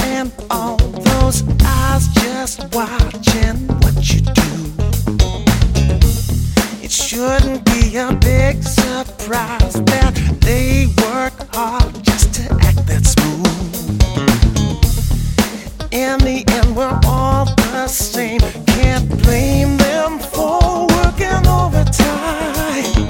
and all those eyes just watching what you do. It shouldn't be a big surprise that they work hard just to act that smooth. In the end, we're all the same. Can't blame them for working overtime.